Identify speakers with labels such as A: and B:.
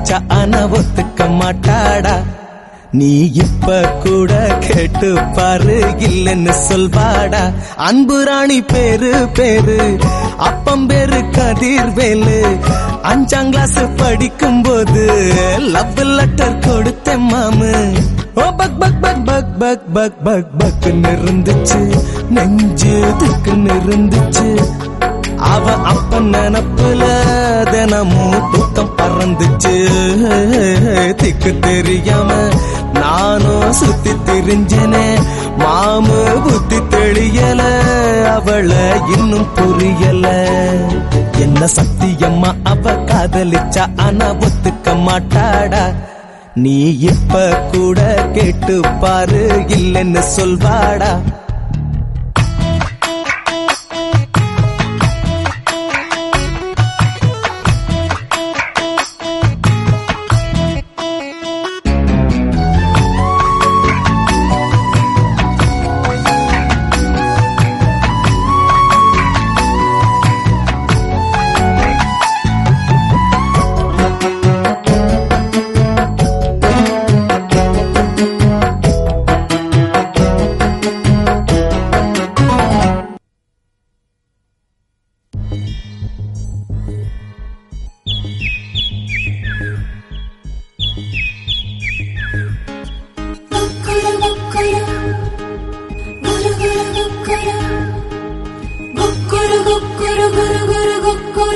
A: காதலிச்சா ஆனா ஒத்துக்க மாட்டாடா. நீ இப்ப கூட கேட்டு பாரு இல்லன்னு சொல்வாடா. அன்பு ராணி பேரு பேரு அப்பம் பேரு கதிர்வேலு. 5ஆம் கிளாஸ் படிக்கும் போது லவ் லெட்டர் கொடுத்த மாமு. ஓ பக் பக் பக் பக் பக் பக் பக் பக்னு இருந்துச்சு, நெஞ்சு துக்குன்னு இருந்துச்சு. அவ அப்ப நினப்புல தினமும் தூக்கம் பறந்துச்சு. திக்கு தெரியாம நானும் சுத்தி திரிஞ்சனே, மாமு புத்தி தெளியல, அவளை இன்னும் புரியல. என்ன சத்தியம்மா அவ காதலிச்சா ஆனா ஒத்துக்க மாட்டாடா. நீ இப்ப கூட கேட்டு பாரு இல்லன்னு சொல்வாடா.
B: Guru guru guru guru guru guru